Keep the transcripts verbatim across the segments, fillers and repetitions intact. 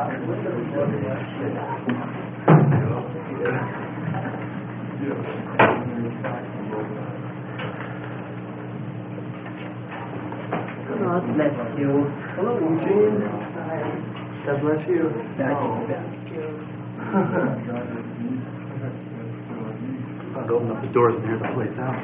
God bless you. Hello, Eugene. God bless you. Thank you. I'll open up the doors and hear the place out.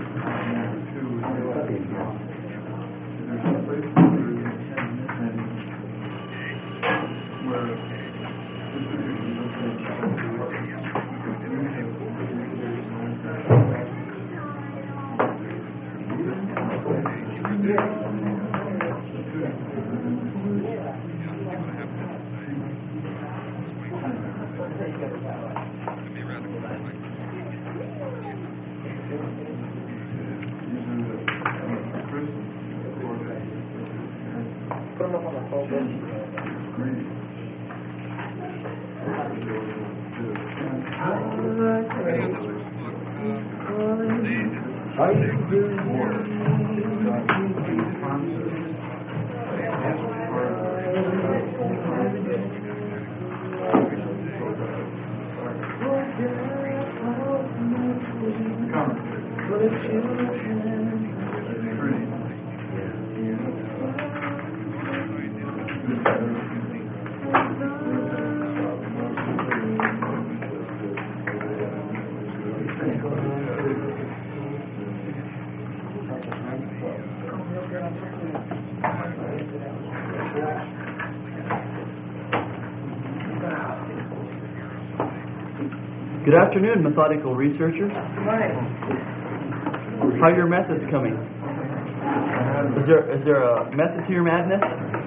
Good afternoon, methodical researchers. How are your methods coming? Is there is there a method to your madness?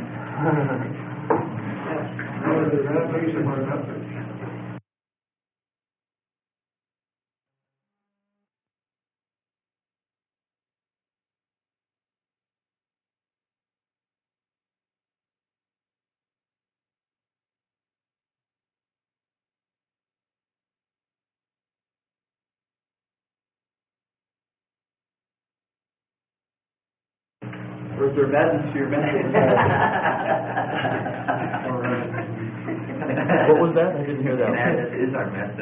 Or is there madness to your madness? What was that? I didn't hear that. Madness is our method.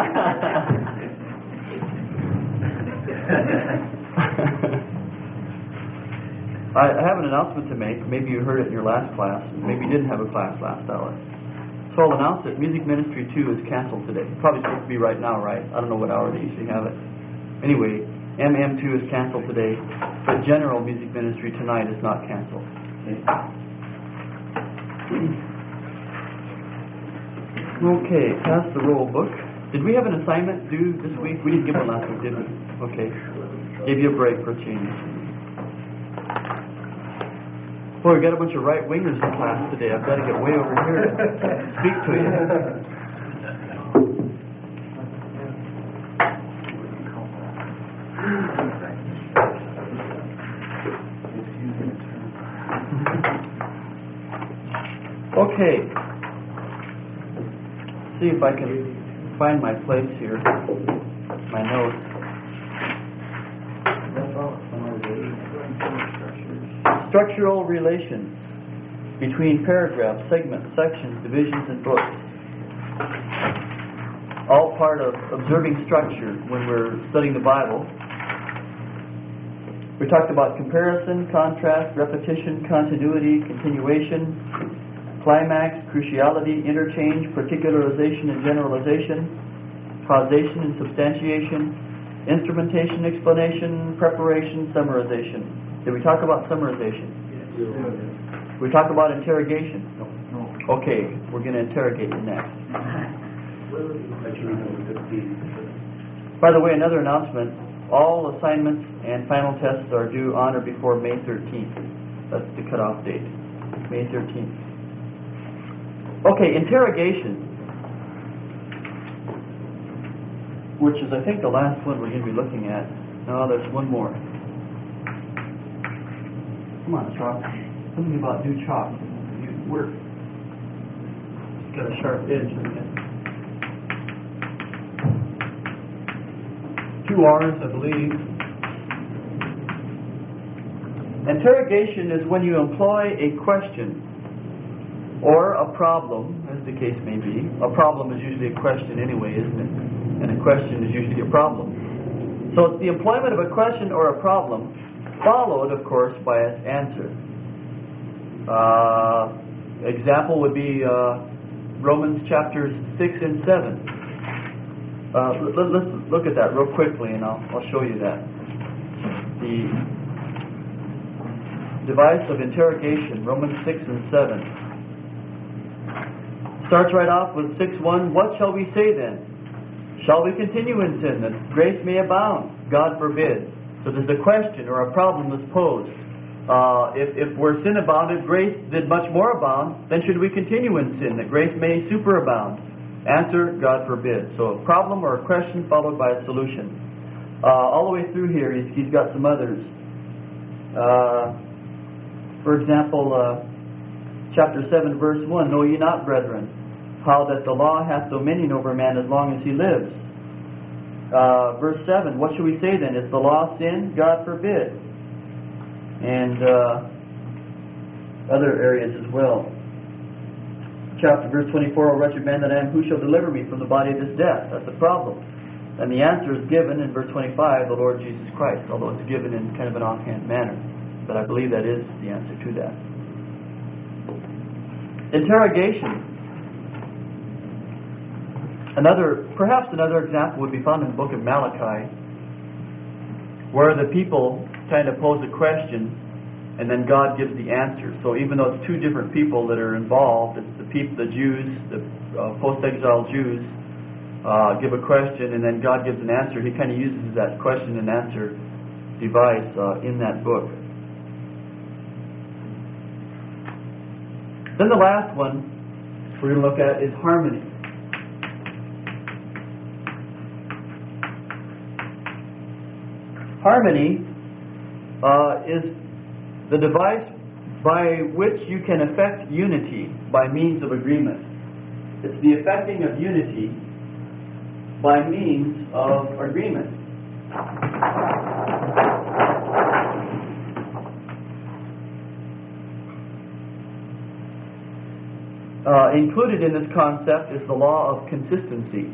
I have an announcement to make. Maybe you heard it in your last class. Maybe you didn't have a class last hour. So I'll announce that Music Ministry two is canceled today. Probably supposed to be right now, right? I don't know what hour they usually have it. Anyway, M M two is canceled today, but General Music Ministry tonight is not canceled. Okay, okay, pass the roll book. Did we have an assignment due this week? We didn't give one last week, did we? Okay. Gave you a break for a change. Boy, we got a bunch of right-wingers in class today. I've got to get way over here to speak to you. Okay. See if I can find my place here. My notes. Structural relations between paragraphs, segments, sections, divisions, and books. All part of observing structure when we're studying the Bible. We talked about comparison, contrast, repetition, continuity, continuation, climax, cruciality, interchange, particularization and generalization, causation and substantiation, instrumentation, explanation, preparation, summarization. Did we talk about summarization? Yes. We talk about interrogation? No. no. Okay, we're going to interrogate you next. By the way, another announcement. All assignments and final tests are due on or before May thirteenth. That's the cutoff date. May thirteenth. Okay, interrogation, which is, I think, the last one we're going to be looking at. No, there's one more. Come on, chalk. Something about new chalk. You work. It's got a sharp edge in it. Two R's, I believe. Interrogation is when you employ a question or a problem, as the case may be. A problem is usually a question anyway, isn't it? And a question is usually a problem. So it's the employment of a question or a problem, followed, of course, by its answer. Uh, example would be uh, Romans chapters six and seven. Uh, let, let's look at that real quickly, and I'll, I'll show you that. The device of interrogation, Romans six and seven. Starts right off with six one. What shall we say then? Shall we continue in sin that grace may abound? God forbid. So there's a question or a problem that's posed. Uh, if, if where sin abounded, grace did much more abound, then should we continue in sin that grace may superabound? Answer, God forbid. So a problem or a question followed by a solution. Uh, all the way through here, he's, he's got some others. Uh, for example, uh, chapter seven, verse one, Know ye not, brethren, how that the law hath dominion over man as long as he lives? Uh, verse seven, what shall we say then? Is the law sin? God forbid. And uh, other areas as well. Chapter verse twenty-four, O wretched man that I am, who shall deliver me from the body of this death? That's the problem. And the answer is given in verse twenty-five, the Lord Jesus Christ, although it's given in kind of an offhand manner. But I believe that is the answer to that. Interrogation. Another, perhaps another example would be found in the book of Malachi, where the people kind of pose a question, and then God gives the answer. So even though it's two different people that are involved, it's the people, the Jews, the uh, post-exile Jews, uh, give a question, and then God gives an answer. He kind of uses that question and answer device uh, in that book. Then the last one we're going to look at is harmony. Harmony uh, is the device by which you can effect unity by means of agreement. It's the effecting of unity by means of agreement. Uh, included in this concept is the law of consistency.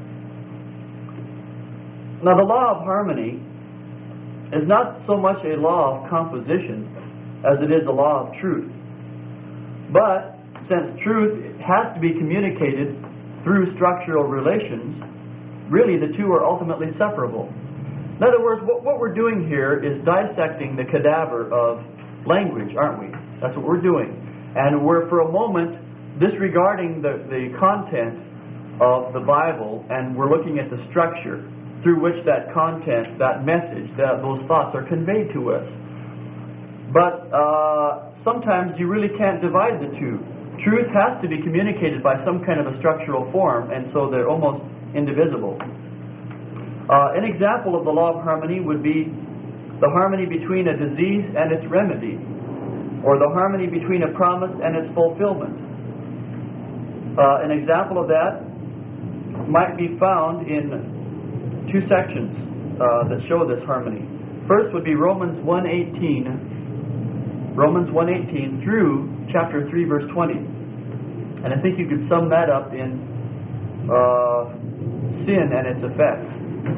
Now, the law of harmony is not so much a law of composition as it is a law of truth. But since truth has to be communicated through structural relations, really the two are ultimately separable. In other words, what, what we're doing here is dissecting the cadaver of language, aren't we? That's what we're doing. And we're for a moment disregarding the, the content of the Bible, and we're looking at the structure through which that content, that message, that those thoughts are conveyed to us. But uh, sometimes you really can't divide the two. Truth has to be communicated by some kind of a structural form, and so they're almost indivisible. Uh, an example of the law of harmony would be the harmony between a disease and its remedy, or the harmony between a promise and its fulfillment. Uh, an example of that might be found in two sections uh, that show this harmony. First would be Romans one eighteen, Romans one eighteen through chapter three, verse twenty. And I think you could sum that up in uh, sin and its effects.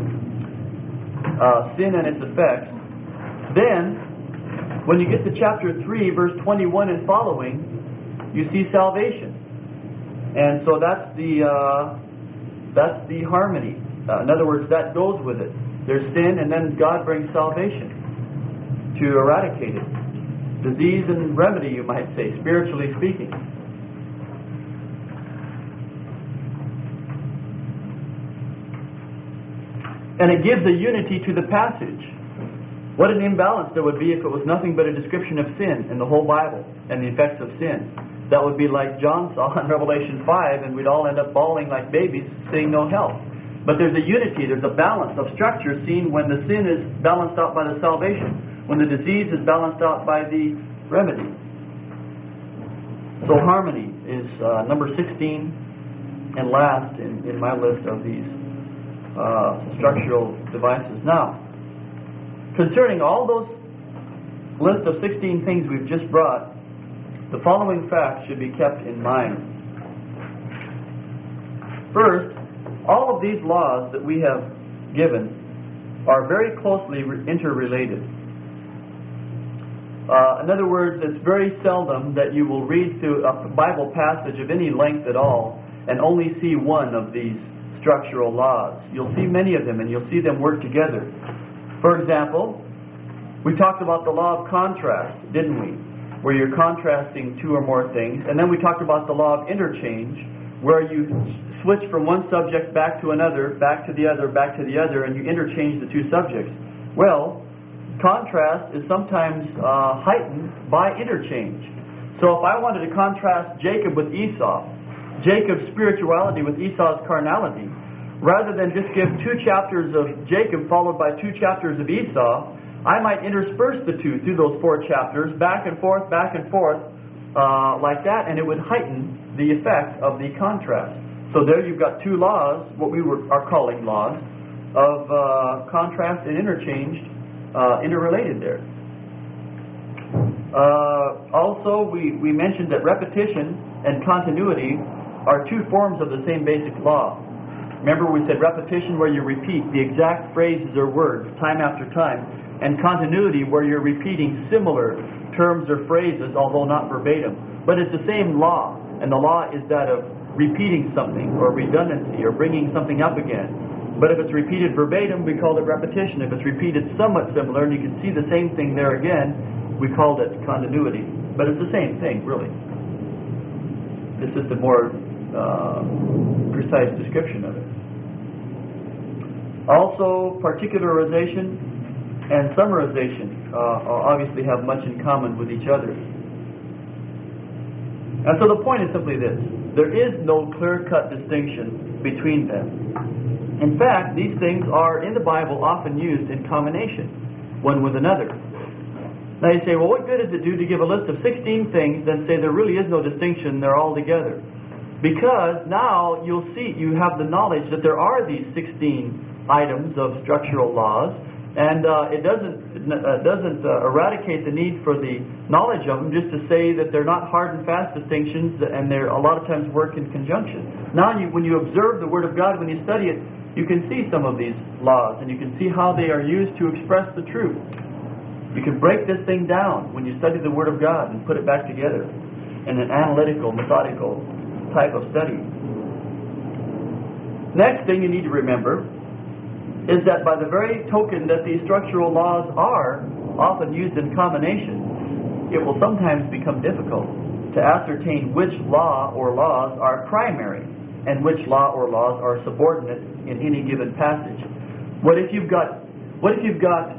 Uh, sin and its effects. Then, when you get to chapter three, verse twenty-one and following, you see salvation. And so that's the uh, that's the harmony. Uh, in other words, that goes with it. There's sin, and then God brings salvation to eradicate it. Disease and remedy, you might say, spiritually speaking. And it gives a unity to the passage. What an imbalance there would be if it was nothing but a description of sin in the whole Bible and the effects of sin. That would be like John saw in Revelation five, and we'd all end up bawling like babies, seeing no help. But there's a unity, there's a balance of structure seen when the sin is balanced out by the salvation, when the disease is balanced out by the remedy. So harmony is uh, number sixteen and last in, in my list of these uh, structural devices. Now, concerning all those list of sixteen things we've just brought, The following facts should be kept in mind. First, all of these laws that we have given are very closely interrelated. Uh, in other words, it's very seldom that you will read through a Bible passage of any length at all and only see one of these structural laws. You'll see many of them, and you'll see them work together. For example, we talked about the law of contrast, didn't we? Where you're contrasting two or more things. And then we talked about the law of interchange, where you switch from one subject back to another, back to the other, back to the other, and you interchange the two subjects. Well, contrast is sometimes uh, heightened by interchange. So if I wanted to contrast Jacob with Esau, Jacob's spirituality with Esau's carnality, rather than just give two chapters of Jacob followed by two chapters of Esau, I might intersperse the two through those four chapters, back and forth, back and forth, uh, like that, and it would heighten the effect of the contrast. So there you've got two laws, what we were, are calling laws, of uh, contrast and interchange, uh, interrelated there. Uh, also, we, we mentioned that repetition and continuity are two forms of the same basic law. Remember we said repetition where you repeat the exact phrases or words time after time, and continuity where you're repeating similar terms or phrases, although not verbatim. But it's the same law, and the law is that of repeating something or redundancy or bringing something up again. But if it's repeated verbatim, we call it repetition. If it's repeated somewhat similar, and you can see the same thing there again, we called it continuity. But it's the same thing, really. It's just a more uh, precise description of it. Also, particularization and summarization uh, obviously have much in common with each other. And so the point is simply this. There is no clear-cut distinction between them. In fact, these things are, in the Bible, often used in combination, one with another. Now you say, well, what good does it do to give a list of sixteen things, then say there really is no distinction, they're all together? Because now you'll see, you have the knowledge that there are these sixteen items of structural laws, and uh, it doesn't uh, doesn't uh, eradicate the need for the knowledge of them, just to say that they're not hard and fast distinctions, and they're a lot of times work in conjunction. Now, you, when you observe the Word of God, when you study it, you can see some of these laws, and you can see how they are used to express the truth. You can break this thing down when you study the Word of God and put it back together in an analytical, methodical type of study. Next thing you need to remember is that by the very token that these structural laws are often used in combination, it will sometimes become difficult to ascertain which law or laws are primary and which law or laws are subordinate in any given passage. What if you've got, what if you've got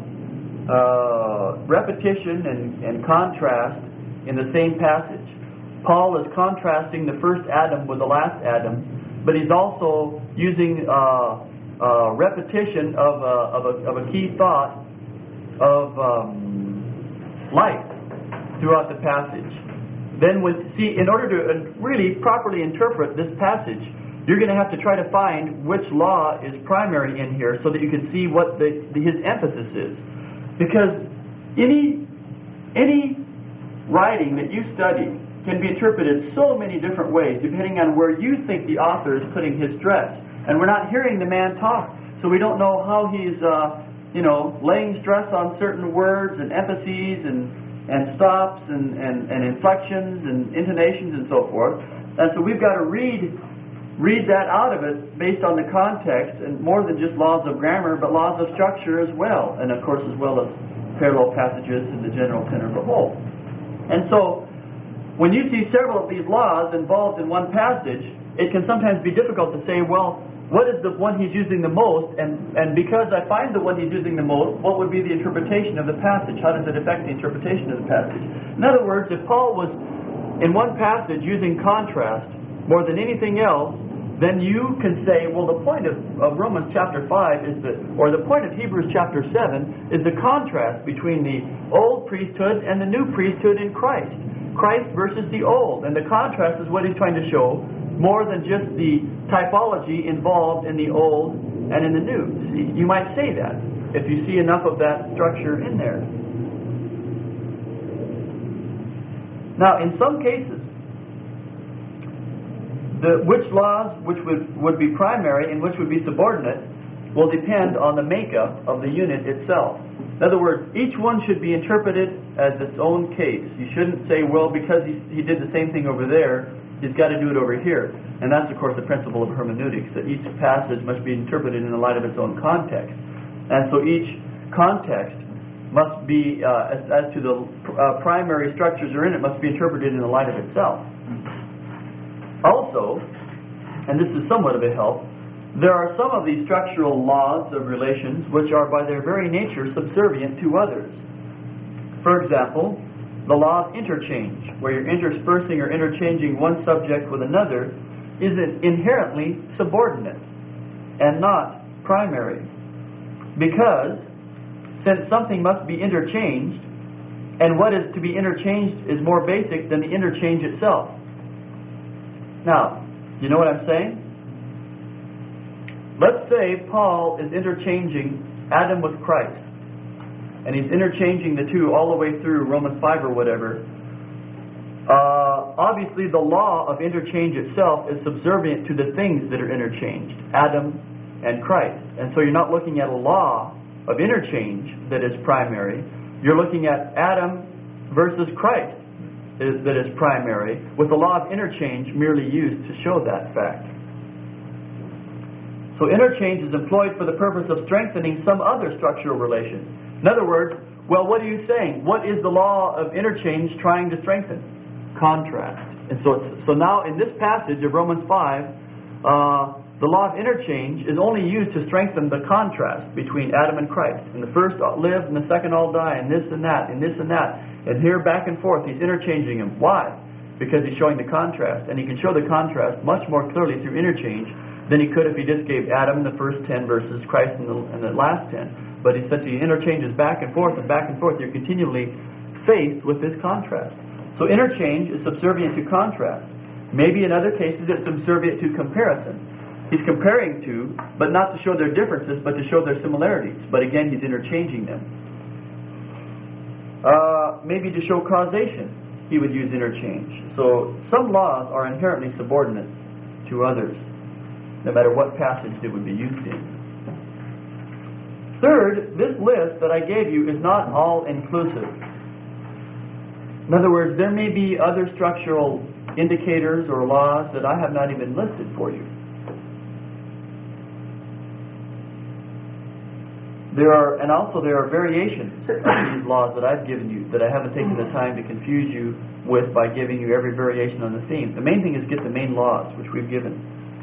uh, repetition and, and contrast in the same passage? Paul is contrasting the first Adam with the last Adam, but he's also using uh, uh, repetition of a, of, a, of a key thought of um, life throughout the passage. Then, when, see, in order to really properly interpret this passage, you're going to have to try to find which law is primary in here so that you can see what the, the, his emphasis is. Because any any writing that you study can be interpreted so many different ways depending on where you think the author is putting his stress. And we're not hearing the man talk, so we don't know how he's, uh, you know, laying stress on certain words and emphases and, and stops and, and, and inflections and intonations and so forth. And so we've got to read read that out of it based on the context, and more than just laws of grammar, but laws of structure as well, and of course as well as parallel passages in the general tenor of the whole. And so when you see several of these laws involved in one passage, it can sometimes be difficult to say, well, what is the one he's using the most? And, and because I find the one he's using the most, what would be the interpretation of the passage? How does it affect the interpretation of the passage? In other words, if Paul was in one passage using contrast more than anything else, then you can say, well, the point of, of Romans chapter five is the, or the point of Hebrews chapter seven is the contrast between the old priesthood and the new priesthood in Christ. Christ versus the old. And the contrast is what he's trying to show, more than just the typology involved in the old and in the new. See, you might say that if you see enough of that structure in there. Now, in some cases, the, which laws which would, would be primary and which would be subordinate will depend on the makeup of the unit itself. In other words, each one should be interpreted as its own case. You shouldn't say, well, because he, he did the same thing over there, he's got to do it over here. And that's, of course, the principle of hermeneutics, that each passage must be interpreted in the light of its own context. And so each context must be, uh, as, as to the uh, primary structures are in it, must be interpreted in the light of itself. Also, and this is somewhat of a help, there are some of these structural laws of relations which are by their very nature subservient to others. For example, the law of interchange, where you're interspersing or interchanging one subject with another, is inherently subordinate and not primary. Because, since something must be interchanged, and what is to be interchanged is more basic than the interchange itself. Now, you know what I'm saying? Let's say Paul is interchanging Adam with Christ, and he's interchanging the two all the way through Romans five or whatever. Uh, obviously, the law of interchange itself is subservient to the things that are interchanged, Adam and Christ. And so you're not looking at a law of interchange that is primary. You're looking at Adam versus Christ is, that is primary, with the law of interchange merely used to show that fact. So interchange is employed for the purpose of strengthening some other structural relation. In other words, well, what are you saying? What is the law of interchange trying to strengthen? Contrast. And so, it's, so now in this passage of Romans five, uh, the law of interchange is only used to strengthen the contrast between Adam and Christ. And the first lived, and the second all die, and this and that, and this and that. And here, back and forth, he's interchanging them. Why? Because he's showing the contrast. And he can show the contrast much more clearly through interchange than he could if he just gave Adam the first ten verses, Christ in the, in the last ten. But he said he interchanges back and forth and back and forth. You're continually faced with this contrast. So interchange is subservient to contrast. Maybe in other cases it's subservient to comparison. He's comparing two, but not to show their differences, but to show their similarities. But again, he's interchanging them. Uh, maybe to show causation, he would use interchange. So some laws are inherently subordinate to others, no matter what passage they would be used in. Third, this list that I gave you is not all-inclusive. In other words, there may be other structural indicators or laws that I have not even listed for you. There are, and also there are variations of these laws that I've given you that I haven't taken the time to confuse you with by giving you every variation on the theme. The main thing is get the main laws, which we've given.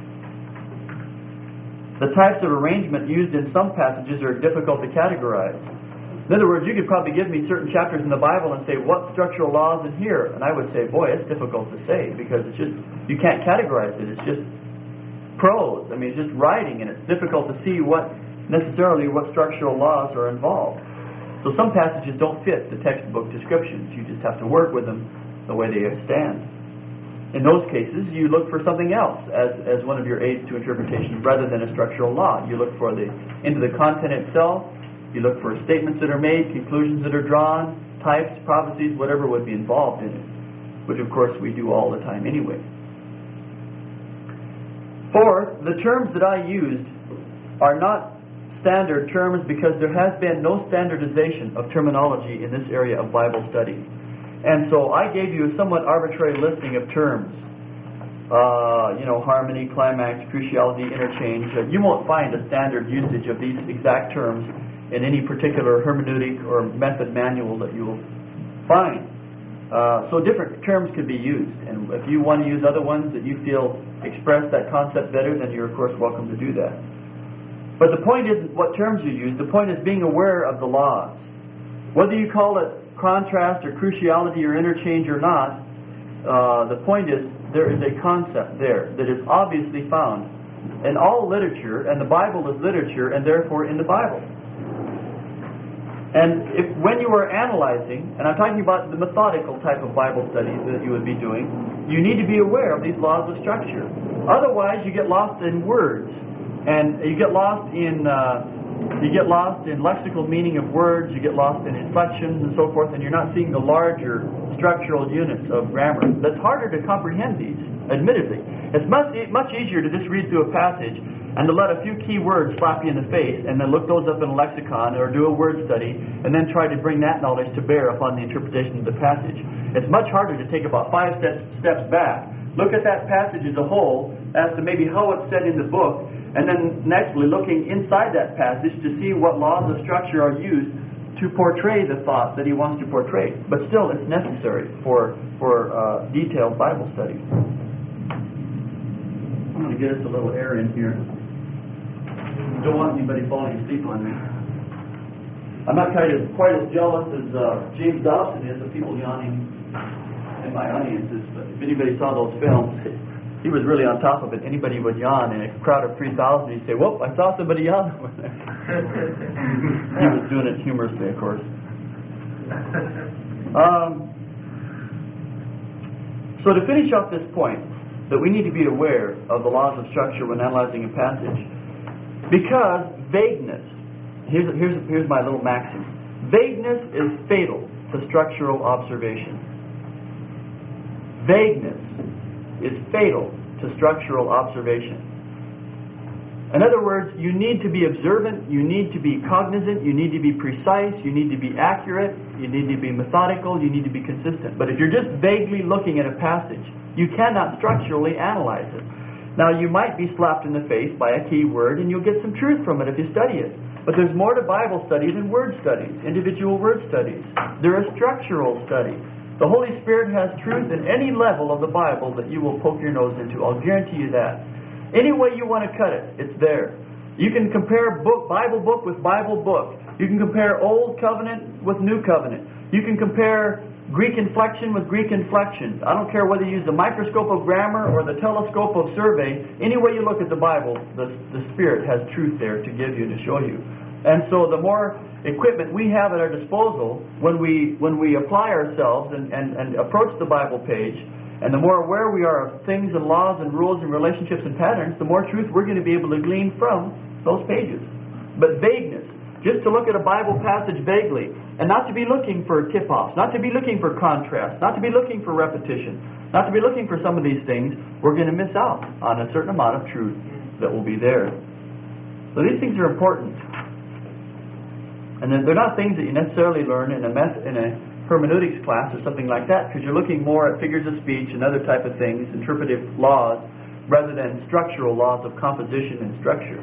The types of arrangement used in some passages are difficult to categorize. In other words, you could probably give me certain chapters in the Bible and say, what structural laws in here? And I would say, boy, it's difficult to say, because it's just, you can't categorize it. It's just prose. I mean, it's just writing, and it's difficult to see what necessarily what structural laws are involved. So some passages don't fit the textbook descriptions. You just have to work with them the way they stand. In those cases, you look for something else as, as one of your aids to interpretation rather than a structural law. You look for the into the content itself. You look for statements that are made, conclusions that are drawn, types, prophecies, whatever would be involved in it, which of course we do all the time anyway. Fourth, the terms that I used are not standard terms because there has been no standardization of terminology in this area of Bible study. And so I gave you a somewhat arbitrary listing of terms. Uh, you know, harmony, climax, cruciality, interchange. Uh, you won't find a standard usage of these exact terms in any particular hermeneutic or method manual that you will find. Uh, so different terms could be used. And if you want to use other ones that you feel express that concept better, then you're of course welcome to do that. But the point isn't what terms you use. The point is being aware of the laws. Whether you call it contrast or cruciality or interchange or not, uh, the point is there is a concept there that is obviously found in all literature, and the Bible is literature, and therefore in the Bible. And if when you are analyzing, and I'm talking about the methodical type of Bible studies that you would be doing, you need to be aware of these laws of structure. Otherwise, you get lost in words. And you get lost in uh, You get lost in lexical meaning of words, you get lost in inflections and so forth, and you're not seeing the larger structural units of grammar. That's harder to comprehend these, admittedly. It's much, much easier to just read through a passage and to let a few key words slap you in the face and then look those up in a lexicon or do a word study and then try to bring that knowledge to bear upon the interpretation of the passage. It's much harder to take about five steps, steps back, look at that passage as a whole as to maybe how it's said in the book, and then nextly looking inside that passage to see what laws of structure are used to portray the thought that he wants to portray. But still, it's necessary for, for uh, detailed Bible studies. I'm going to get us a little air in here. Don't want anybody falling asleep on me. I'm not quite as, quite as jealous as uh, James Dobson is of people yawning in my audiences, but if anybody saw those films, he was really on top of it. Anybody would yawn in a crowd of three thousand, he'd say, "Whoop, I saw somebody yawn over there." He was doing it humorously, of course. Um, so to finish up this point, that we need to be aware of the laws of structure when analyzing a passage, because vagueness, here's, here's, here's my little maxim, vagueness is fatal to structural observation. Vagueness is fatal to structural observation. In other words, you need to be observant, you need to be cognizant, you need to be precise, you need to be accurate, you need to be methodical, you need to be consistent. But if you're just vaguely looking at a passage, you cannot structurally analyze it. Now, you might be slapped in the face by a key word, and you'll get some truth from it if you study it. But there's more to Bible study than word studies, individual word studies. There are structural studies. The Holy Spirit has truth in any level of the Bible that you will poke your nose into. I'll guarantee you that. Any way you want to cut it, it's there. You can compare book, Bible book with Bible book. You can compare Old Covenant with New Covenant. You can compare Greek inflection with Greek inflection. I don't care whether you use the microscope of grammar or the telescope of survey. Any way you look at the Bible, the, the Spirit has truth there to give you, to show you. And so the more equipment we have at our disposal when we when we apply ourselves and, and, and approach the Bible page, and the more aware we are of things and laws and rules and relationships and patterns, the more truth we're going to be able to glean from those pages. But vagueness, just to look at a Bible passage vaguely, and not to be looking for tip-offs, not to be looking for contrast, not to be looking for repetition, not to be looking for some of these things, we're going to miss out on a certain amount of truth that will be there. So these things are important. And then they're not things that you necessarily learn in a meth- in a hermeneutics class or something like that, because you're looking more at figures of speech and other type of things, interpretive laws, rather than structural laws of composition and structure.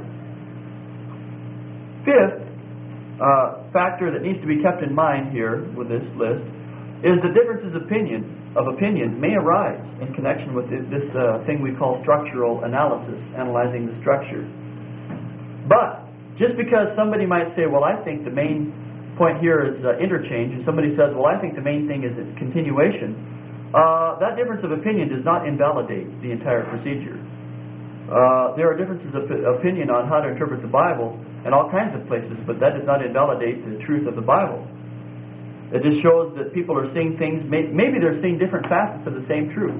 Fifth uh, factor that needs to be kept in mind here with this list is the differences of opinion of opinion may arise in connection with this, this uh, thing we call structural analysis, analyzing the structure. But just because somebody might say, well, I think the main point here is uh, interchange, and somebody says, well, I think the main thing is its continuation, uh, that difference of opinion does not invalidate the entire procedure. Uh, there are differences of opinion on how to interpret the Bible in all kinds of places, but that does not invalidate the truth of the Bible. It just shows that people are seeing things, may, maybe they're seeing different facets of the same truth.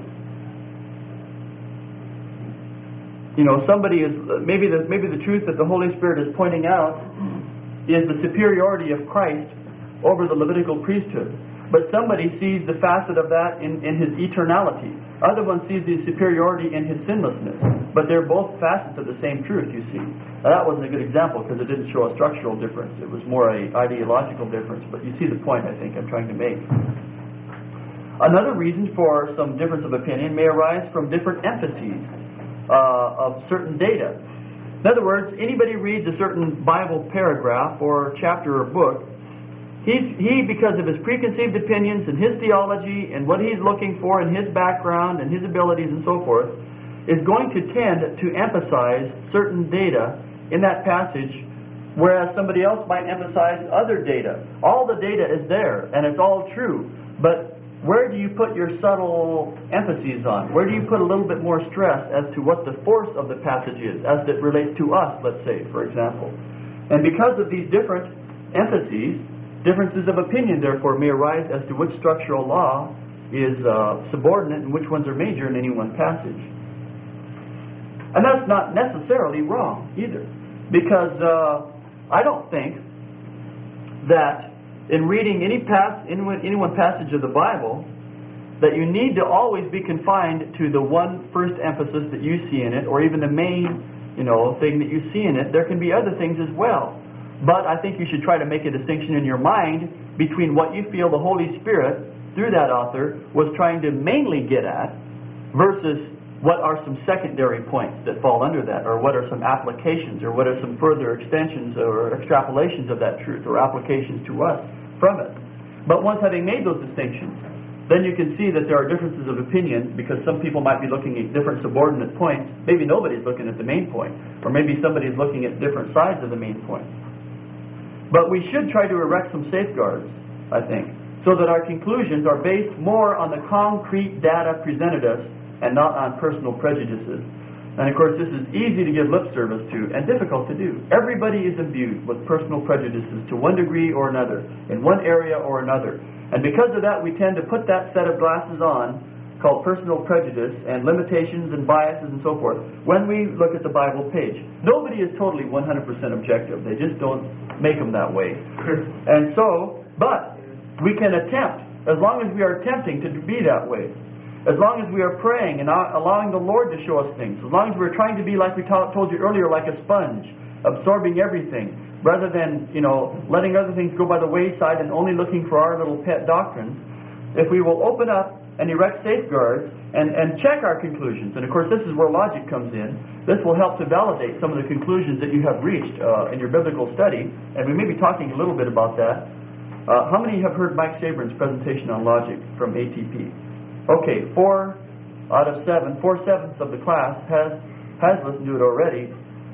You know, somebody is, maybe the, maybe the truth that the Holy Spirit is pointing out is the superiority of Christ over the Levitical priesthood. But somebody sees the facet of that in, in his eternality. Other one sees the superiority in his sinlessness. But they're both facets of the same truth, you see. Now, that wasn't a good example because it didn't show a structural difference. It was more an ideological difference. But you see the point, I think, I'm trying to make. Another reason for some difference of opinion may arise from different emphases Uh, of certain data. In other words, anybody reads a certain Bible paragraph or chapter or book, he's, he, because of his preconceived opinions and his theology and what he's looking for and his background and his abilities and so forth, is going to tend to emphasize certain data in that passage, whereas somebody else might emphasize other data. All the data is there, and it's all true, but where do you put your subtle emphases on? Where do you put a little bit more stress as to what the force of the passage is, as it relates to us, let's say, for example? And because of these different emphases, differences of opinion, therefore, may arise as to which structural law is uh, subordinate and which ones are major in any one passage. And that's not necessarily wrong, either. Because uh, I don't think that in reading any, pass, any, any one passage of the Bible that you need to always be confined to the one first emphasis that you see in it, or even the main, you know, thing that you see in it. There can be other things as well. But I think you should try to make a distinction in your mind between what you feel the Holy Spirit, through that author, was trying to mainly get at, versus what are some secondary points that fall under that, or what are some applications, or what are some further extensions or extrapolations of that truth, or applications to us from it. But once having made those distinctions, then you can see that there are differences of opinion, because some people might be looking at different subordinate points. Maybe nobody's looking at the main point, or maybe somebody's looking at different sides of the main point. But we should try to erect some safeguards, I think, so that our conclusions are based more on the concrete data presented us and not on personal prejudices. And of course, this is easy to give lip service to and difficult to do. Everybody is imbued with personal prejudices to one degree or another, in one area or another. And because of that, we tend to put that set of glasses on, called personal prejudice, and limitations and biases and so forth, when we look at the Bible page. Nobody is totally one hundred percent objective. They just don't make them that way. And so, but we can attempt, as long as we are attempting to be that way, as long as we are praying and allowing the Lord to show us things, as long as we're trying to be, like we told you earlier, like a sponge, absorbing everything, rather than, you know, letting other things go by the wayside and only looking for our little pet doctrines. If we will open up and erect safeguards and, and check our conclusions, and of course this is where logic comes in, this will help to validate some of the conclusions that you have reached uh, in your biblical study, and we may be talking a little bit about that. Uh, how many have heard Mike Sabrin's presentation on logic from A T P? Okay, four out of seven, four sevenths of the class has has listened to it already.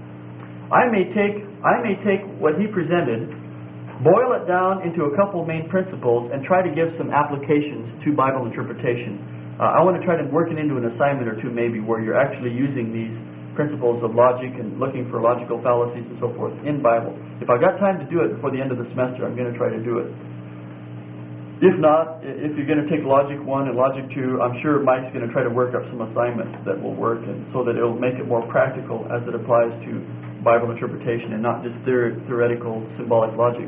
I may take I may take what he presented, boil it down into a couple main principles, and try to give some applications to Bible interpretation. Uh, I want to try to work it into an assignment or two, maybe, where you're actually using these principles of logic and looking for logical fallacies and so forth in Bible. If I got time to do it before the end of the semester, I'm going to try to do it. If not, if you're going to take Logic one and Logic two, I'm sure Mike's going to try to work up some assignments that will work, and so that it'll make it more practical as it applies to Bible interpretation and not just theor- theoretical symbolic logic.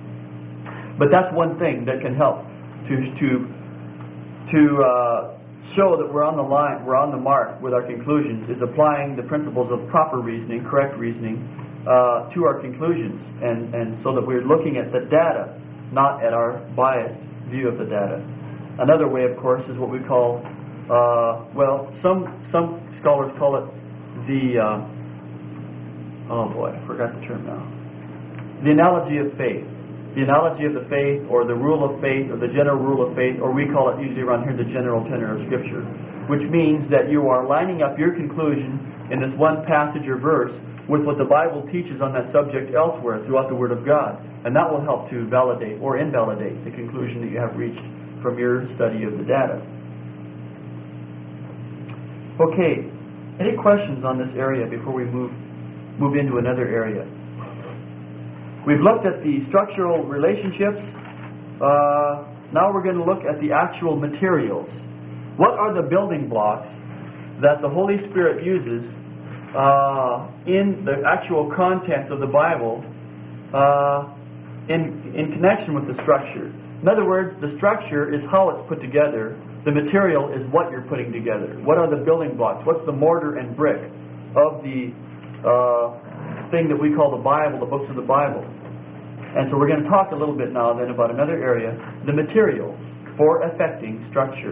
But that's one thing that can help to to to uh, show that we're on the line, we're on the mark with our conclusions, is applying the principles of proper reasoning, correct reasoning, uh, to our conclusions, and and so that we're looking at the data, not at our biased view of the data. Another way, of course, is what we call, uh, well, some some scholars call it the, uh, oh boy, I forgot the term now, the analogy of faith. The analogy of the faith, or the rule of faith, or the general rule of faith, or we call it usually around here the general tenor of Scripture, which means that you are lining up your conclusion in this one passage or verse with what the Bible teaches on that subject elsewhere throughout the Word of God. And that will help to validate or invalidate the conclusion that you have reached from your study of the data. Okay, any questions on this area before we move move into another area? We've looked at the structural relationships. Uh, now we're going to look at the actual materials. What are the building blocks that the Holy Spirit uses uh, in the actual content of the Bible uh, in, in connection with the structure? In other words, the structure is how it's put together. The material is what you're putting together. What are the building blocks? What's the mortar and brick of the uh, thing that we call the Bible, the books of the Bible? And so we're going to talk a little bit now then about another area, the materials for affecting structure.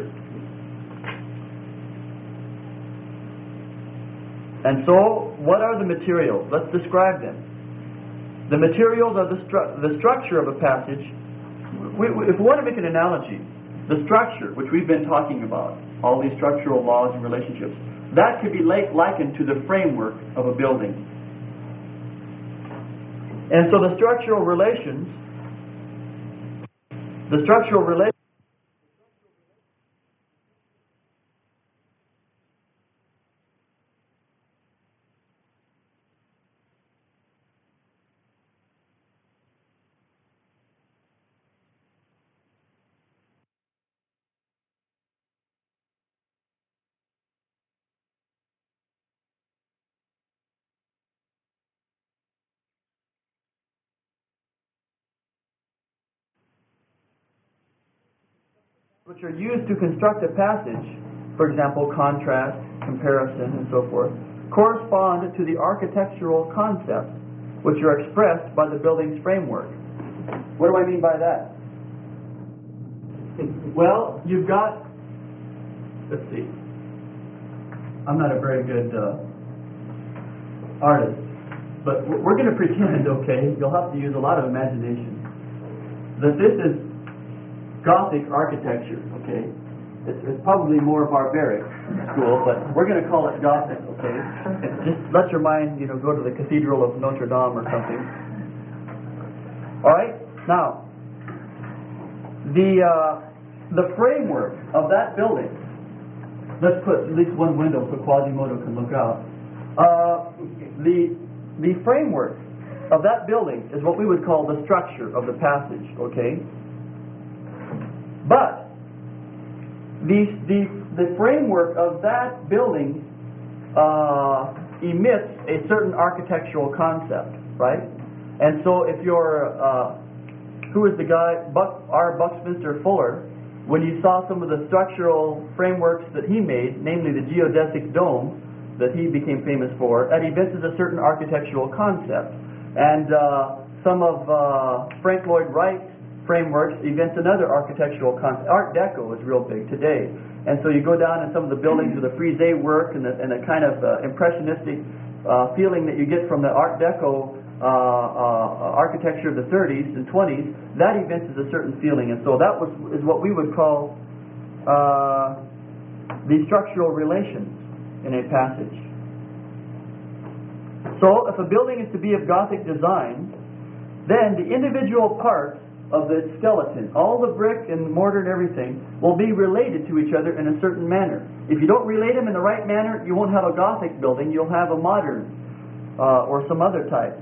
And so, what are the materials? Let's describe them. The materials are the, stru- the structure of a passage. We, we, if we want to make an analogy, the structure, which we've been talking about, all these structural laws and relationships, that could be like, likened to the framework of a building. And so the structural relations, the structural relations which are used to construct a passage, for example, contrast, comparison, and so forth, correspond to the architectural concepts which are expressed by the building's framework. What do I mean by that? Well, you've got, let's see, I'm not a very good uh, artist, but we're going to pretend, okay, you'll have to use a lot of imagination, that this is Gothic architecture, okay? It's, it's probably more barbaric school, but we're going to call it Gothic, okay? Just let your mind, you know, go to the Cathedral of Notre Dame or something. All right? Now, the uh, the framework of that building, let's put at least one window so Quasimodo can look out. Uh, the the framework of that building is what we would call the structure of the passage, okay? But the the the framework of that building uh, emits a certain architectural concept, right? And so, if you're uh, who is the guy, Buck, R. Buckminster Fuller, when you saw some of the structural frameworks that he made, namely the geodesic dome that he became famous for, that evinces a certain architectural concept. And uh, some of uh, Frank Lloyd Wright's frameworks evince another architectural concept. Art Deco is real big today. And so you go down in some of the buildings with the Frise work and the, and the kind of uh, impressionistic uh, feeling that you get from the Art Deco uh, uh, architecture of the thirties and twenties, that evinces a certain feeling. And so that was is what we would call uh, the structural relations in a passage. So if a building is to be of Gothic design, then the individual parts of the skeleton, all the brick and mortar and everything, will be related to each other in a certain manner. If you don't relate them in the right manner, you won't have a Gothic building, you'll have a modern uh, or some other type.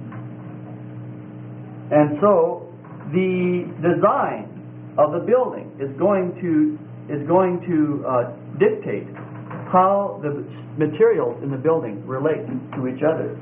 And so the design of the building is going to is going to uh, dictate how the materials in the building relate to each other.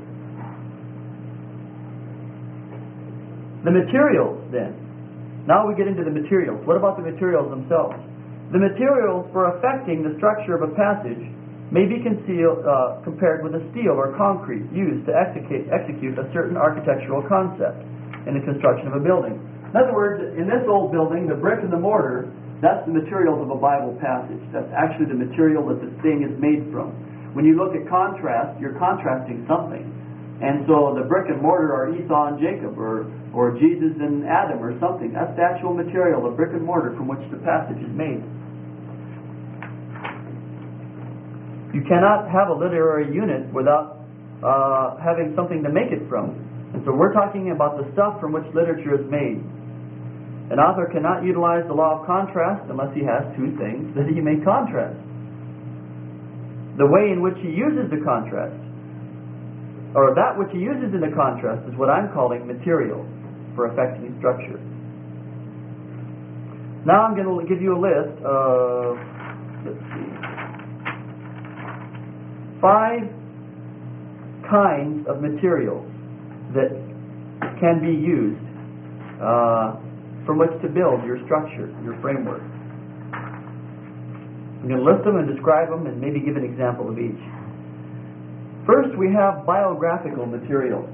The materials, then. Now we get into the materials. What about the materials themselves? The materials for affecting the structure of a passage may be concealed, uh, compared with the steel or concrete used to execute, execute a certain architectural concept in the construction of a building. In other words, in this old building, the brick and the mortar, that's the materials of a Bible passage. That's actually the material that this thing is made from. When you look at contrast, you're contrasting something. And so the brick and mortar are Esau and Jacob, or, or Jesus and Adam, or something. That's the actual material, the brick and mortar from which the passage is made. You cannot have a literary unit without uh, having something to make it from. And so we're talking about the stuff from which literature is made. An author cannot utilize the law of contrast unless he has two things that he may contrast. The way in which he uses the contrast, or that which he uses in the contrast, is what I'm calling material for affecting structure. Now I'm going to give you a list of, let's see, five kinds of materials that can be used uh, from which to build your structure, your framework. I'm going to list them and describe them and maybe give an example of each. First, we have biographical material.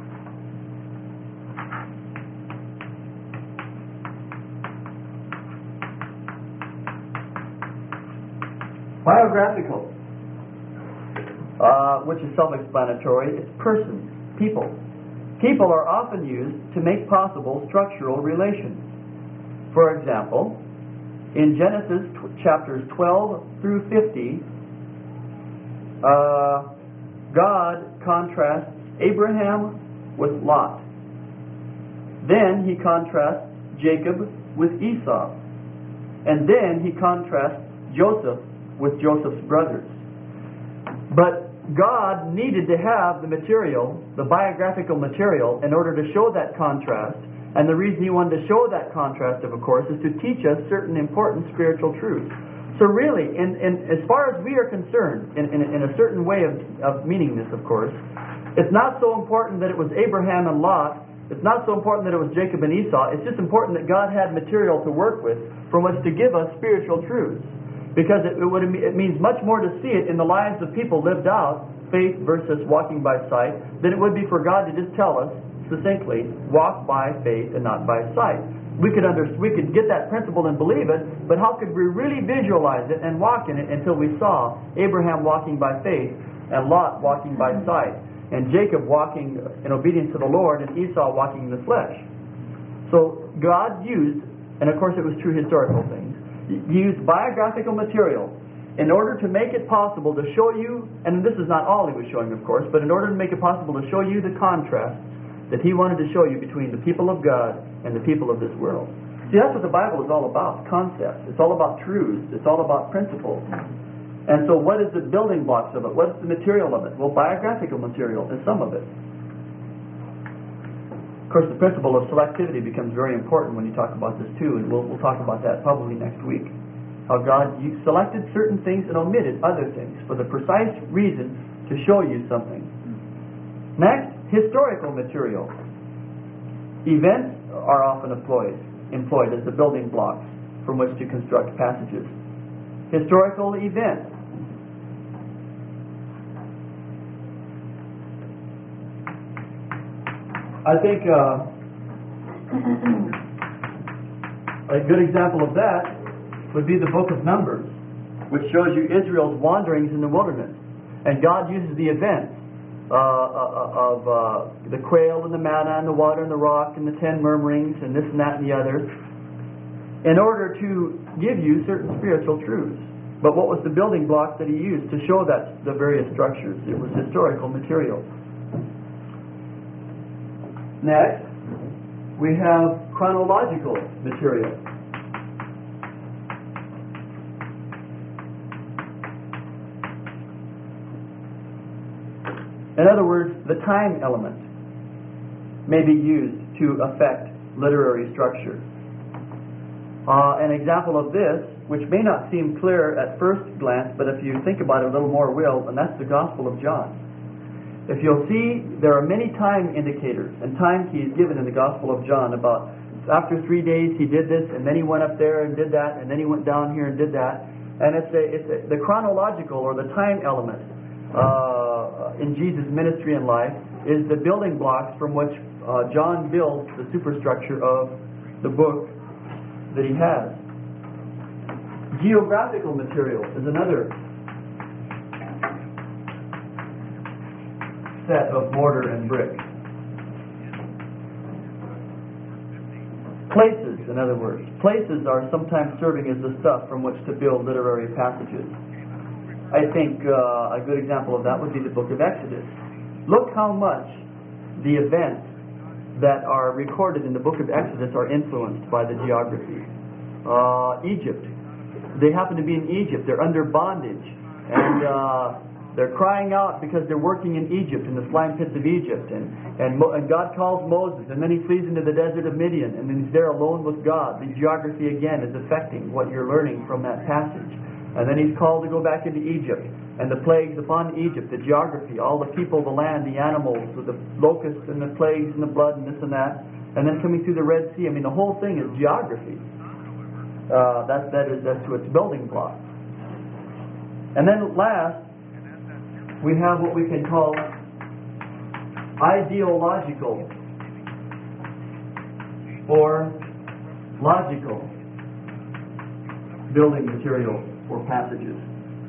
Biographical, uh, which is self-explanatory, it's persons, people. People are often used to make possible structural relations. For example, in Genesis t- chapters twelve through fifty, uh, God contrasts Abraham with Lot. Then he contrasts Jacob with Esau. And then he contrasts Joseph with Joseph's brothers. But God needed to have the material, the biographical material, in order to show that contrast. And the reason he wanted to show that contrast, of course, is to teach us certain important spiritual truths. So really, in, in, as far as we are concerned, in, in, in a certain way of, of meaning this, of course, it's not so important that it was Abraham and Lot It's not so important that it was Jacob and Esau. It's just important that God had material to work with from which to give us spiritual truths. Because it, it, would, it means much more to see it in the lives of people lived out, faith versus walking by sight, than it would be for God to just tell us succinctly, walk by faith and not by sight. We could under, we could get that principle and believe it, but how could we really visualize it and walk in it until we saw Abraham walking by faith and Lot walking by sight and Jacob walking in obedience to the Lord and Esau walking in the flesh? So God used, and of course it was true historical things, used biographical material in order to make it possible to show you, and this is not all he was showing, of course, but in order to make it possible to show you the contrast that he wanted to show you between the people of God and the people of this world. See, that's what the Bible is all about, concepts. It's all about truths. It's all about principles. And so what is the building blocks of it? What's the material of it? Well, biographical material is some of it. Of course, the principle of selectivity becomes very important when you talk about this too, and we'll, we'll talk about that probably next week. How God selected certain things and omitted other things for the precise reason to show you something. Next, historical material. Events are often employed, employed as the building blocks from which to construct passages. Historical events. I think uh, a good example of that would be the book of Numbers, which shows you Israel's wanderings in the wilderness. And God uses the events uh, of uh, the quail and the manna and the water and the rock and the ten murmurings and this and that and the other in order to give you certain spiritual truths. But what was the building block that he used to show that the various structures? It was historical material. Next, we have chronological material. In other words, the time element may be used to affect literary structure. Uh, an example of this, which may not seem clear at first glance, but if you think about it a little more will, and that's the Gospel of John. If you'll see, there are many time indicators and time keys given in the Gospel of John about after three days he did this, and then he went up there and did that, and then he went down here and did that. And it's a, it's a, the chronological or the time element uh, in Jesus' ministry and life is the building blocks from which uh, John builds the superstructure of the book that he has. Geographical material is another set of mortar and brick. Places, in other words. Places are sometimes serving as the stuff from which to build literary passages. I think uh, a good example of that would be the book of Exodus. Look how much the events that are recorded in the book of Exodus are influenced by the geography. Uh, Egypt. They happen to be in Egypt. They're under bondage. And uh, they're crying out because they're working in Egypt, in the slime pits of Egypt. And, and, Mo- and God calls Moses, and then he flees into the desert of Midian, and then he's there alone with God. The geography, again, is affecting what you're learning from that passage. And then he's called to go back into Egypt. And the plagues upon Egypt, the geography, all the people, the land, the animals, with the locusts and the plagues and the blood and this and that. And then coming through the Red Sea. I mean, the whole thing is geography. Uh, that, that is that's to its building block. And then last, we have what we can call ideological or logical building material for passages.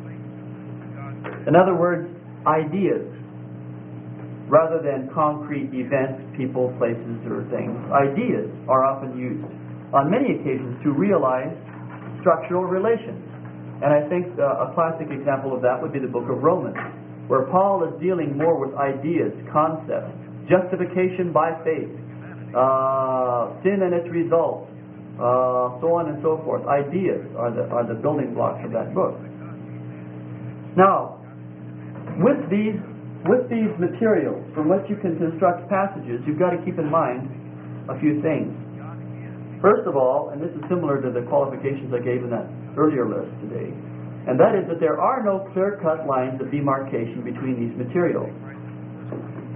In other words, ideas rather than concrete events, people, places, or things. Ideas are often used on many occasions to realize structural relations. And I think uh, a classic example of that would be the book of Romans, where Paul is dealing more with ideas, concepts, justification by faith, uh, sin and its results, uh, so on and so forth. Ideas are the, are the building blocks of that book. Now, with these, with these materials from which you can construct passages, you've got to keep in mind a few things. First of all, and this is similar to the qualifications I gave in that earlier list today, and that is that there are no clear-cut lines of demarcation between these materials.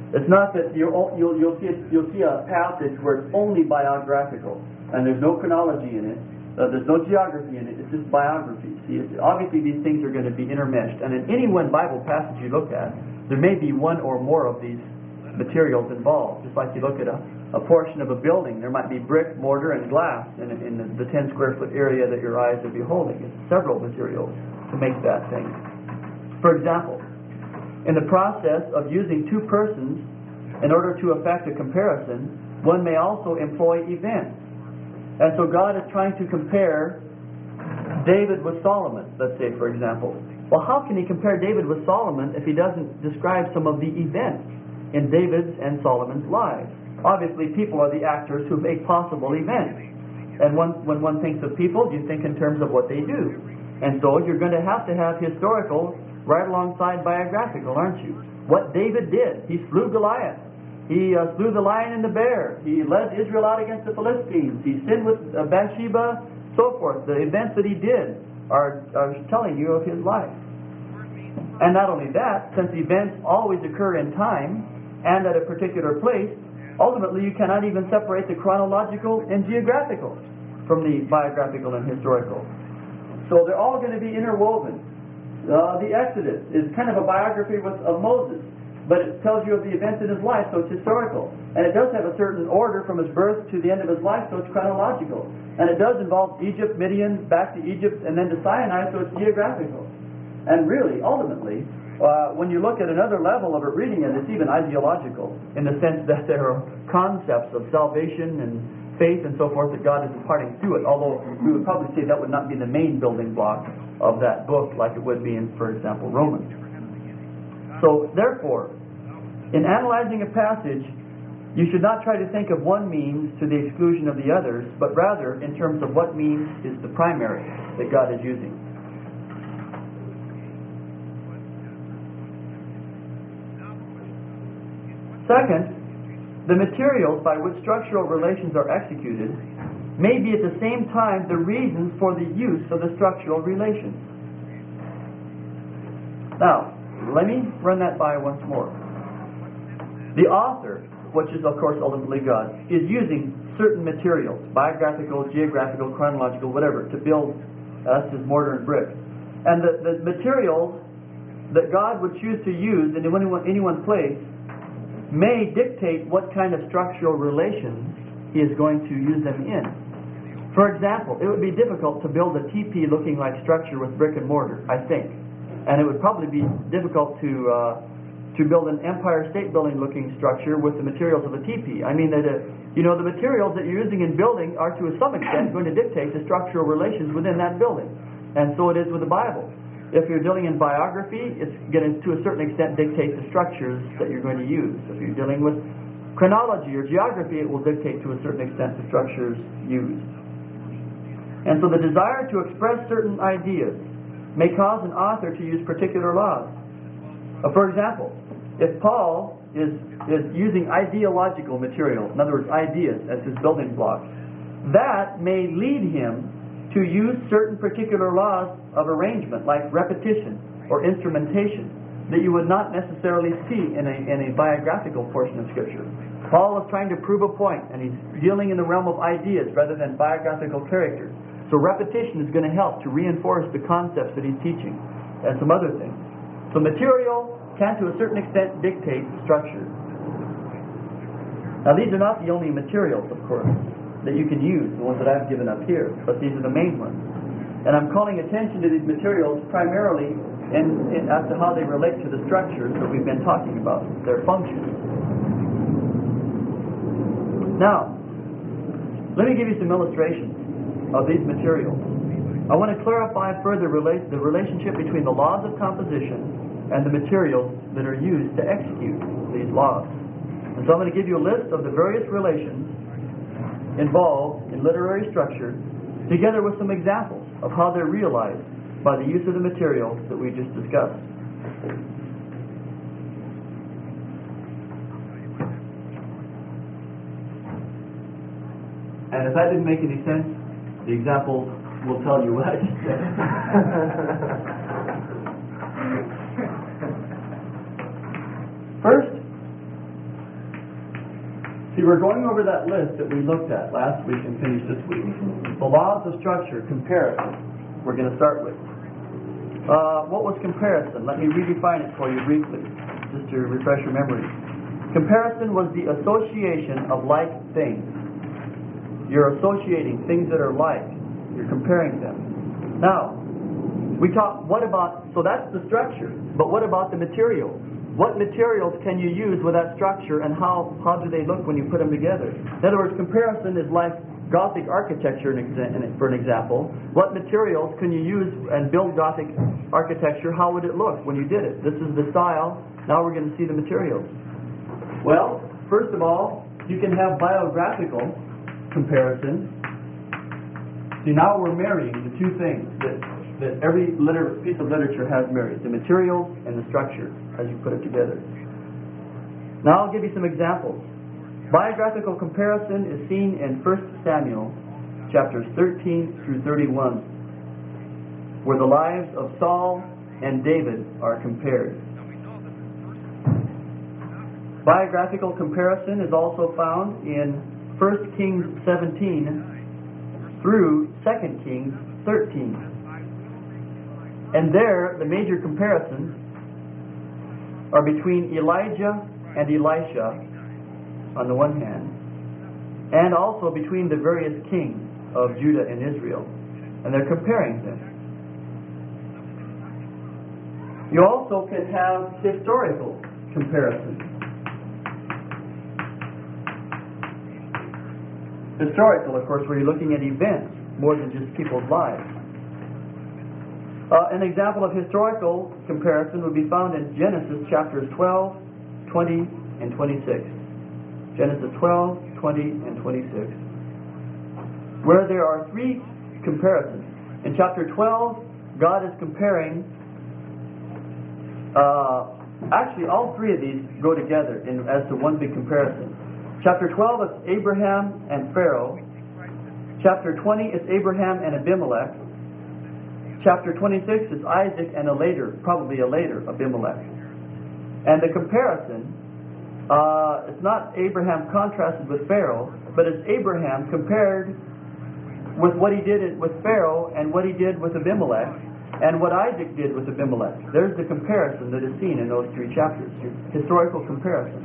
It's not that you're, all- you'll, you'll, see, it- you'll see a passage where it's only biographical, and there's no chronology in it, uh, there's no geography in it, it's just biography. See, it's, obviously these things are going to be intermeshed, and in any one Bible passage you look at, there may be one or more of these materials involved. Just like you look at a, a portion of a building, there might be brick, mortar, and glass in, in the, the ten square foot area that your eyes are beholding. It's several materials to make that thing. For example, in the process of using two persons in order to effect a comparison, one may also employ events. And so God is trying to compare David with Solomon, let's say, for example. Well, how can he compare David with Solomon if he doesn't describe some of the events in David's and Solomon's lives? Obviously, people are the actors who make possible events. And one, when one thinks of people, you think in terms of what they do. And so you're going to have to have historical right alongside biographical, aren't you? What David did. He slew Goliath. He uh, slew the lion and the bear. He led Israel out against the Philistines. He sinned with uh, Bathsheba, so forth. The events that he did are, are telling you of his life. And not only that, since events always occur in time and at a particular place, ultimately you cannot even separate the chronological and geographical from the biographical and historical. So they're all going to be interwoven. Uh, the Exodus is kind of a biography with, of Moses, but it tells you of the events in his life, so it's historical. And it does have a certain order from his birth to the end of his life, so it's chronological. And it does involve Egypt, Midian, back to Egypt, and then to Sinai, so it's geographical. And really, ultimately, uh, when you look at another level of it, reading it, it's even ideological, in the sense that there are concepts of salvation and faith and so forth that God is imparting through it, although we would probably say that would not be the main building block of that book like it would be in, for example, Romans. So, therefore, in analyzing a passage, you should not try to think of one means to the exclusion of the others, but rather in terms of what means is the primary that God is using. Second, the materials by which structural relations are executed may be at the same time the reasons for the use of the structural relations. Now, let me run that by once more. The author, which is of course ultimately God, is using certain materials, biographical, geographical, chronological, whatever, to build us as mortar and brick. And the, the materials that God would choose to use in any one, any one place may dictate what kind of structural relations he is going to use them in. For example, it would be difficult to build a teepee looking like structure with brick and mortar, I think. And it would probably be difficult to uh, to build an Empire State Building looking structure with the materials of a teepee. I mean, that uh, you know, the materials that you're using in building are to some extent going to dictate the structural relations within that building. And so it is with the Bible. If you're dealing in biography, it's going to, to a certain extent, dictate the structures that you're going to use. If you're dealing with chronology or geography, it will dictate to a certain extent the structures used. And so the desire to express certain ideas may cause an author to use particular laws. Uh, for example, if Paul is, is using ideological material, in other words, ideas as his building blocks, that may lead him to use certain particular laws of arrangement, like repetition or instrumentation, that you would not necessarily see in a, in a biographical portion of Scripture. Paul is trying to prove a point, and he's dealing in the realm of ideas rather than biographical characters. So repetition is going to help to reinforce the concepts that he's teaching, and some other things. So material can, to a certain extent, dictate structure. Now, these are not the only materials, of course, that you can use, the ones that I've given up here, but these are the main ones. And I'm calling attention to these materials primarily in, in, as to how they relate to the structures that we've been talking about, their functions. Now, let me give you some illustrations of these materials. I want to clarify further relate, the relationship between the laws of composition and the materials that are used to execute these laws. And so I'm going to give you a list of the various relations involved in literary structure, together with some examples of how they're realized by the use of the materials that we just discussed. And if that didn't make any sense, the example will tell you what I just said. First, we're going over that list that we looked at last week and finished this week. The laws of structure, comparison, we're going to start with. Uh, what was comparison? Let me redefine it for you briefly, just to refresh your memory. Comparison was the association of like things. You're associating things that are like. You're comparing them. Now, we talk, what about, so that's the structure, but what about the materials? What materials can you use with that structure, and how, how do they look when you put them together? In other words, comparison is like Gothic architecture, for an example. What materials can you use and build Gothic architecture? How would it look when you did it? This is the style. Now we're going to see the materials. Well, first of all, you can have biographical comparison. See, now we're marrying the two things that, that every liter- piece of literature has married, the materials and the structure, as you put it together. Now I'll give you some examples. Biographical comparison is seen in First Samuel, chapters thirteen through thirty-one, where the lives of Saul and David are compared. Biographical comparison is also found in First Kings seventeen through Second Kings thirteen. And there, the major comparisons are between Elijah and Elisha on the one hand, and also between the various kings of Judah and Israel. And they're comparing them. You also can have historical comparisons. Historical, of course, where you're looking at events more than just people's lives. Uh, an example of historical comparison would be found in Genesis chapters twelve, twenty, and twenty-six. Genesis twelve, twenty, and twenty-six. Where there are three comparisons. In chapter twelve, God is comparing, uh, actually all three of these go together in, as to one big comparison. Chapter twelve is Abraham and Pharaoh. Chapter twenty is Abraham and Abimelech. Chapter twenty-six is Isaac and a later, probably a later Abimelech. And the comparison, uh, it's not Abraham contrasted with Pharaoh, but it's Abraham compared with what he did with Pharaoh and what he did with Abimelech and what Isaac did with Abimelech. There's the comparison that is seen in those three chapters, historical comparison.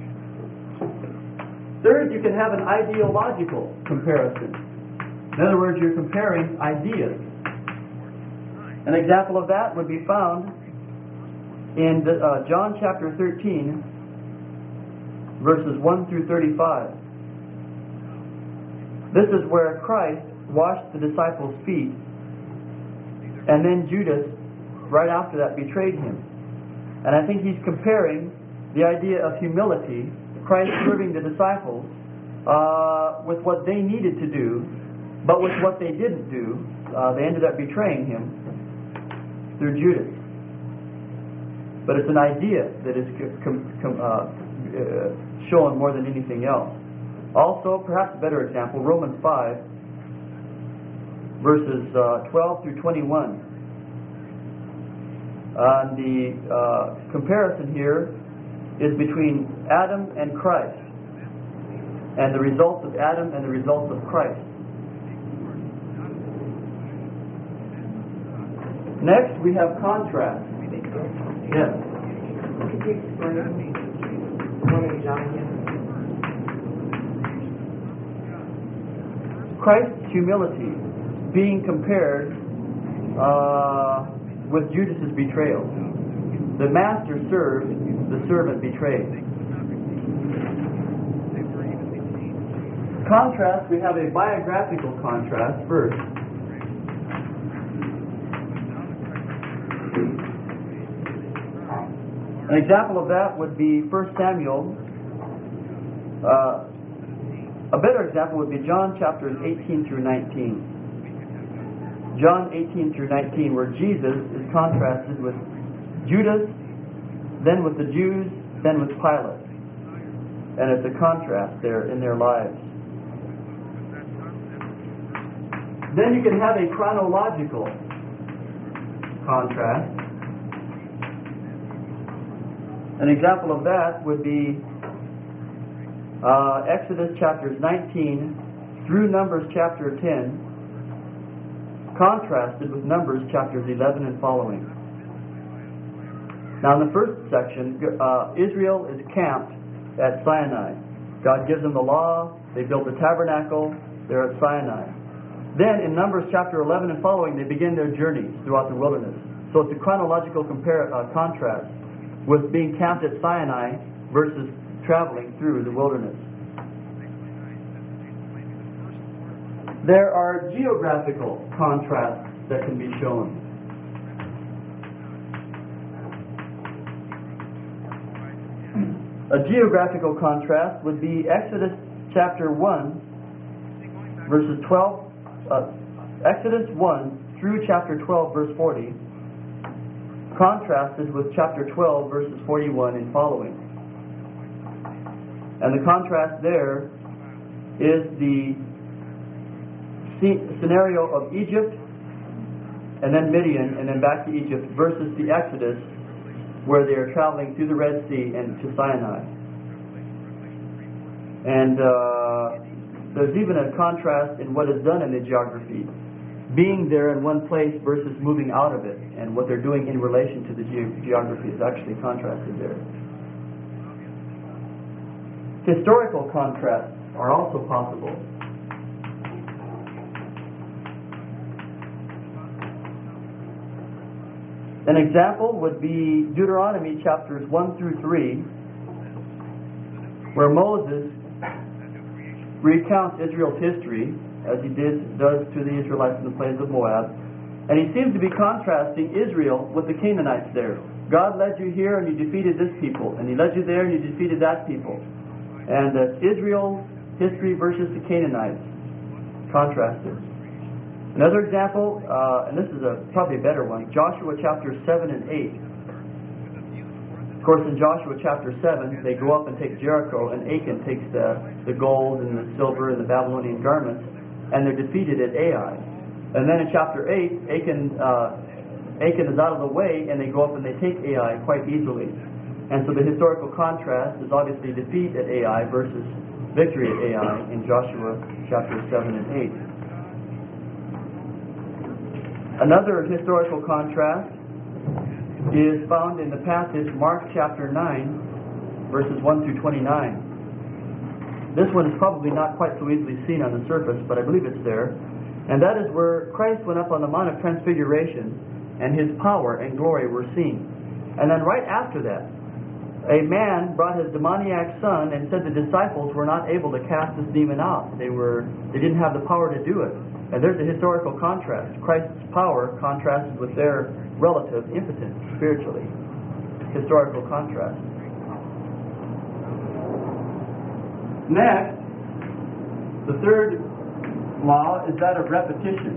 Third, you can have an ideological comparison. In other words, you're comparing ideas. An example of that would be found in the, uh, John chapter thirteen, verses one through thirty-five. This is where Christ washed the disciples' feet, and then Judas, right after that, betrayed him. And I think he's comparing the idea of humility, Christ serving the disciples, uh, with what they needed to do, but with what they didn't do. Uh, they ended up betraying him through Judas. But it's an idea that is com- com- uh, uh, shown more than anything else. Also, perhaps a better example, Romans five, verses uh, twelve through twenty-one. Uh, the uh, comparison here is between Adam and Christ, and the results of Adam and the results of Christ. Next, we have contrast. Yes. Could you explain one of John again? Christ's humility being compared uh, with Judas's betrayal. The master served, the servant betrayed. Contrast, we have a biographical contrast first. An example of that would be First Samuel. Uh, a better example would be John chapters eighteen through nineteen. John eighteen through nineteen, where Jesus is contrasted with Judas, then with the Jews, then with Pilate. And it's a contrast there in their lives. Then you can have a chronological contrast. An example of that would be uh, Exodus chapters nineteen through Numbers chapter ten, contrasted with Numbers chapters eleven and following. Now in the first section, uh, Israel is camped at Sinai. God gives them the law, they build the tabernacle, they're at Sinai. Then in Numbers chapter eleven and following, they begin their journeys throughout the wilderness. So it's a chronological compare, uh, contrast with being camped at Sinai versus traveling through the wilderness. There are geographical contrasts that can be shown. A geographical contrast would be Exodus chapter one, verses twelve, uh, Exodus one through chapter twelve, verse forty, contrasted with chapter twelve, verses forty-one and following. And the contrast there is the scenario of Egypt and then Midian and then back to Egypt versus the Exodus, where they are traveling through the Red Sea and to Sinai. And uh, there's even a contrast in what is done in the geography. Being there in one place versus moving out of it, and what they're doing in relation to the ge- geography is actually contrasted there. Historical contrasts are also possible. An example would be Deuteronomy chapters one through three, where Moses recounts Israel's history, as he did does to the Israelites in the plains of Moab, and he seems to be contrasting Israel with the Canaanites there. God led you here and you defeated this people, and He led you there and you defeated that people. And uh, Israel's history versus the Canaanites, contrasted. Another example, uh, and this is a probably a better one, Joshua chapters seven and eight. Of course, in Joshua chapter seven, they go up and take Jericho, and Achan takes the, the gold and the silver and the Babylonian garments, and they're defeated at Ai. And then in chapter eight, Achan, uh, Achan is out of the way, and they go up and they take Ai quite easily. And so the historical contrast is obviously defeat at Ai versus victory at Ai in Joshua chapters seven and eight. Another historical contrast is found in the passage Mark chapter nine, verses one through twenty-nine. This one is probably not quite so easily seen on the surface, but I believe it's there. And that is where Christ went up on the Mount of Transfiguration, and His power and glory were seen. And then right after that, a man brought his demoniac son and said the disciples were not able to cast this demon out. They were they didn't have the power to do it. And there's a historical contrast. Christ's power contrasted with their relative impotence spiritually. Historical contrast. Next, the third law is that of repetition.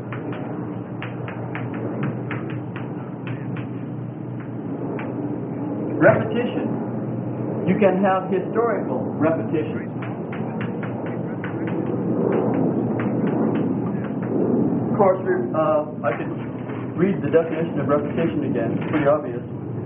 Repetition. You can have historical repetition. Of course, uh, I could read the definition of repetition again. It's pretty obvious.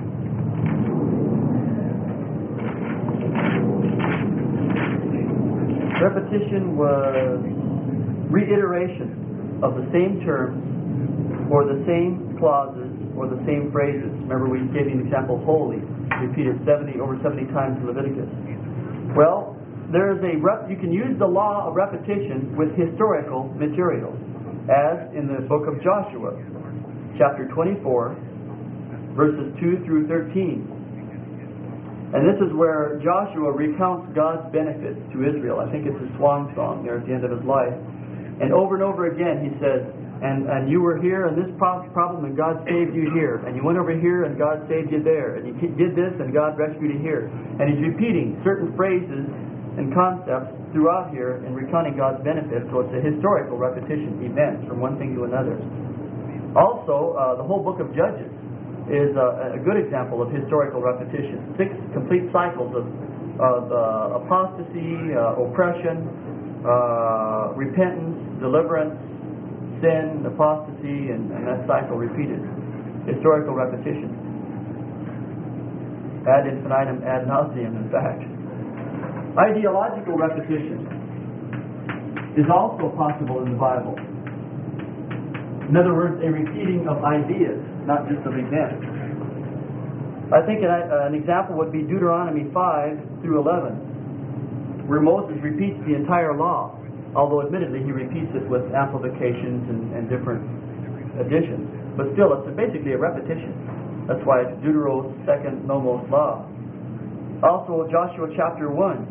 Repetition was reiteration of the same terms or the same clauses or the same phrases. Remember, we gave you an example, holy, repeated seventy over seventy times in Leviticus. Well, there is a rep- you can use the law of repetition with historical material, as in the book of Joshua, chapter twenty-four, verses two through thirteen. And this is where Joshua recounts God's benefits to Israel. I think it's a swan song there at the end of his life. And over and over again he says, and, and you were here in this problem and God saved you here. And you went over here and God saved you there. And you did this and God rescued you here. And he's repeating certain phrases and concepts throughout here and recounting God's benefits. So it's a historical repetition, events from one thing to another. Also, uh, the whole book of Judges is a, a good example of historical repetition. Six complete cycles of, of uh, apostasy, uh, oppression, uh, repentance, deliverance, sin, apostasy, and, and that cycle repeated. Historical repetition. Ad infinitum, ad nauseum, in fact. Ideological repetition is also possible in the Bible. In other words, a repeating of ideas, not just of events. I think an, an example would be Deuteronomy five through eleven, where Moses repeats the entire law, although admittedly he repeats it with amplifications and, and different additions. But still, it's basically a repetition. That's why it's Deutero's second nomos law. Also, Joshua chapter one.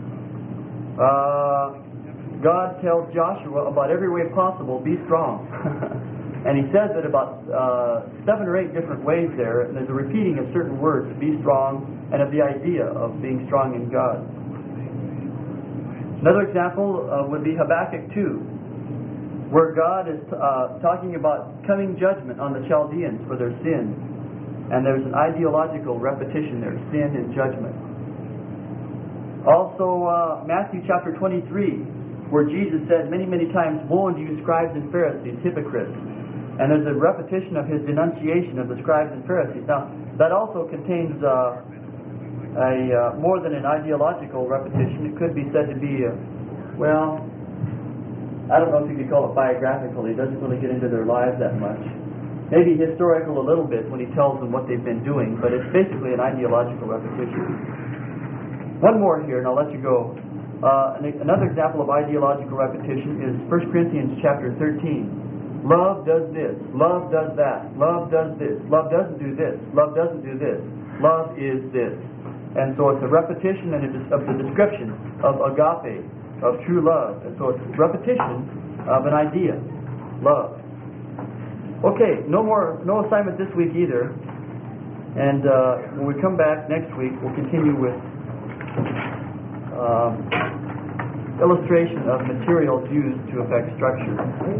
Uh, God tells Joshua about every way possible, be strong. And he says it about uh, seven or eight different ways there, and there's a repeating of certain words, be strong, and of the idea of being strong in God. Another example uh, would be Habakkuk two, where God is uh, talking about coming judgment on the Chaldeans for their sin. And there's an ideological repetition there, sin and judgment. Also, uh, Matthew chapter twenty-three, where Jesus said many, many times, woe unto you, scribes and Pharisees, hypocrites. And there's a repetition of his denunciation of the scribes and Pharisees. Now, that also contains uh, a uh, more than an ideological repetition. It could be said to be, uh, well, I don't know if you could call it biographical. He doesn't really get into their lives that much. Maybe historical a little bit when he tells them what they've been doing, but it's basically an ideological repetition. One more here, and I'll let you go. Uh, another example of ideological repetition is First Corinthians chapter thirteen. Love does this. Love does that. Love does this. Love doesn't do this. Love doesn't do this. Love is this. And so it's a repetition and a, of the description of agape, of true love. And so it's repetition of an idea, love. Okay, no more, no assignment this week either. And uh, when we come back next week, we'll continue with uh, illustration of materials used to affect structure.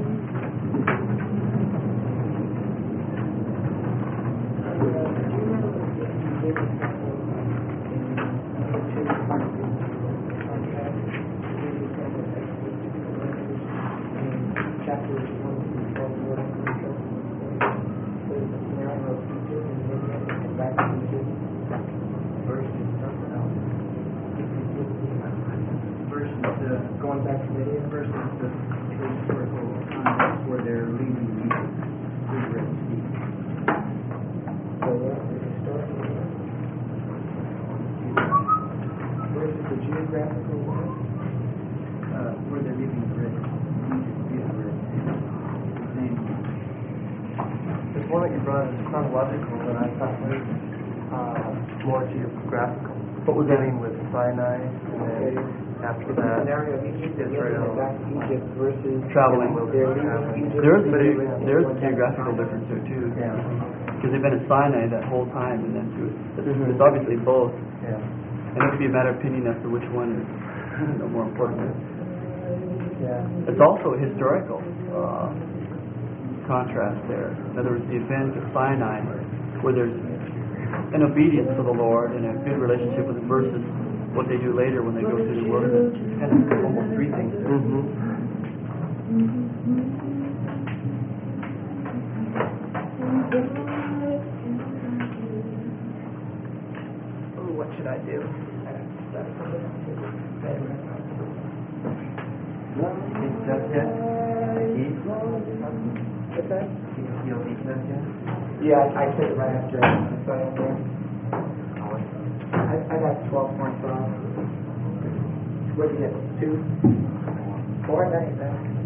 Going back to the versus the historical context where they're leaving the Red Sea. So that's the historical versus the geographical one, uh, where they're leaving the Red Sea. There's one that you brought as chronological that I thought was uh, more geographical. What was that? Beginning with Sinai and then after that, Scenario of Egypt, Israel. back to Egypt versus Traveling. they're leaving Egypt. There is a, But ge- it- there is a geographical difference there too. Yeah. Because they've been at Sinai that whole time, and then to, it's, Mhm. it's obviously both. Yeah. And it would be a matter of opinion as to which one is no more important. Yeah. It's also a historical uh, contrast there. In other words, the event of Sinai, where there's an obedience to the Lord and a good relationship with Him, versus what they do later when they go through the wilderness. It's kind of almost three things there. Oh, what should I do? Eat just yet? Eat? What's that? You don't eat just yet? Yeah, I took it right after I started there. I, I got twelve point five. What did you get? Two? Four? That ain't bad.